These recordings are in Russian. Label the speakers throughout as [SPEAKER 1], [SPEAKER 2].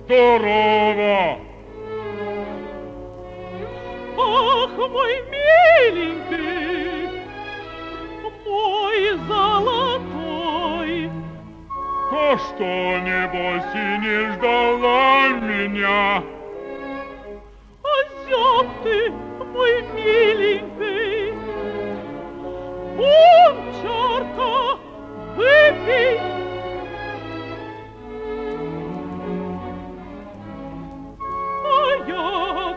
[SPEAKER 1] Здорово!
[SPEAKER 2] Ах, мой миленький, мой золотой.
[SPEAKER 1] А что, небось, и не ждала меня?
[SPEAKER 2] Озяб ты, мой миленький, чарка, выпей. А я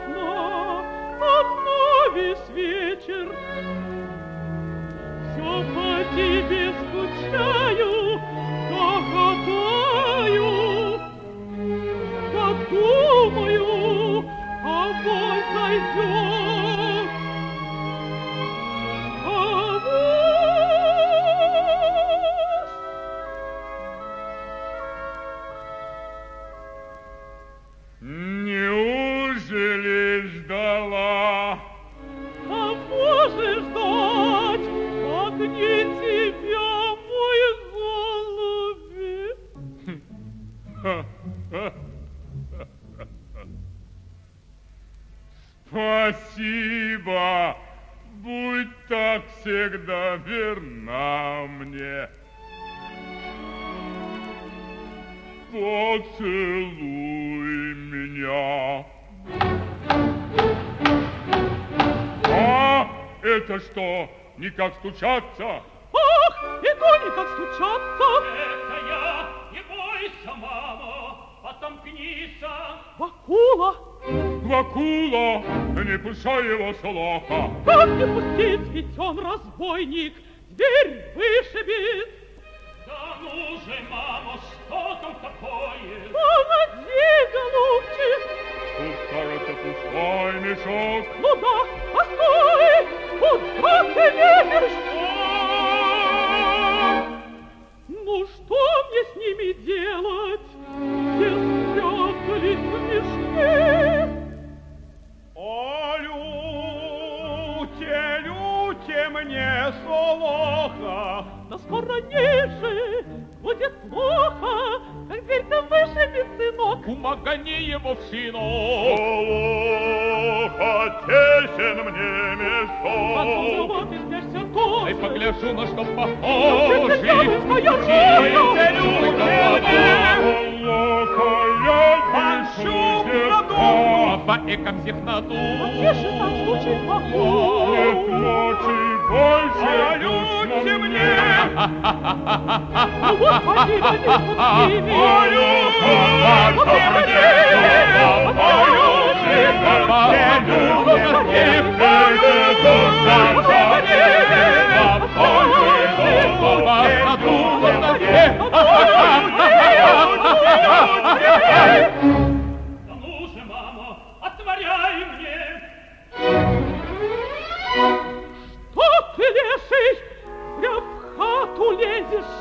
[SPEAKER 2] одна весь вечер все по тебе скучаю, да гадаю, да думаю, авось зайдет, авось.
[SPEAKER 1] Неужели ждала?
[SPEAKER 2] А можешь ждать, как не тебя, мой голубь?
[SPEAKER 1] Спасибо, будь так всегда верна мне. Поцелуй меня. А это что, никак стучаться?
[SPEAKER 2] Ах, и то никак стучаться.
[SPEAKER 3] Это я, не бойся, мамо, отомкнись.
[SPEAKER 2] Вакула.
[SPEAKER 1] Вакула, не пускай его слуха.
[SPEAKER 2] Как не пустить, ведь он разбойник, дверь вышибет.
[SPEAKER 3] Да ну же, мамо, что там такое?
[SPEAKER 2] Погоди, голубчик.
[SPEAKER 1] Тут, кажется, пустой мешок.
[SPEAKER 2] Ну да, постой, куда ты лезешь? Ну что мне с ними делать? Все спрятались в мешке.
[SPEAKER 4] О, люте мне солоха.
[SPEAKER 2] Да скоро ниже будет плохо, как дверь-то вышибет, сынок.
[SPEAKER 4] Умогани его в сыну.
[SPEAKER 1] Солоха, тесен мне
[SPEAKER 2] Потом
[SPEAKER 1] мешок.
[SPEAKER 2] вот и спешься тоже.
[SPEAKER 4] Дай погляжу, на что
[SPEAKER 2] Это
[SPEAKER 4] похожий.
[SPEAKER 2] я, моя родина.
[SPEAKER 4] По экам всех надул.
[SPEAKER 2] Потешит там случай
[SPEAKER 1] Нет
[SPEAKER 2] похож.
[SPEAKER 1] ночи больше
[SPEAKER 4] Полюбте мне.
[SPEAKER 2] Ну вот поди, поди, подскими.
[SPEAKER 3] Да ну же, мамо, отворяй мне.
[SPEAKER 2] Что ты, леший, прям в хату лезешь?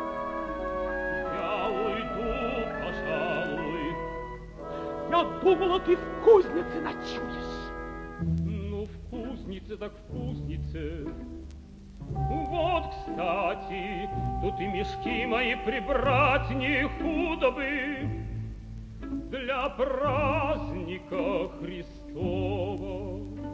[SPEAKER 3] Я уйду, пожалуй.
[SPEAKER 2] Я думала, ты в кузнице ночуешь.
[SPEAKER 3] Ну, в кузнице так в кузнице. Вот, кстати, тут и мешки мои прибрать не худо бы для праздника Христова.